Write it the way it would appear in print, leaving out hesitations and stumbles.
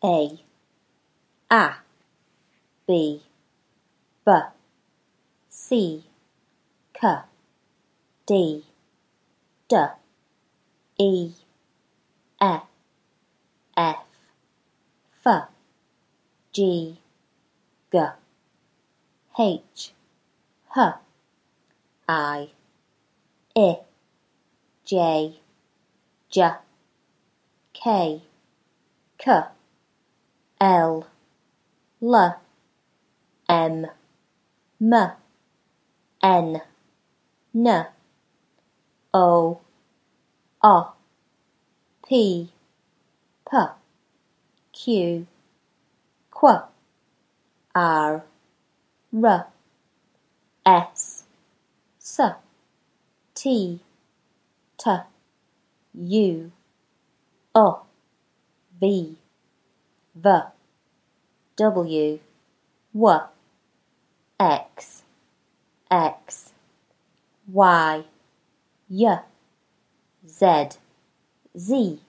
A B C D E F G H I J K L M N O P Q R S T U V W X Y Z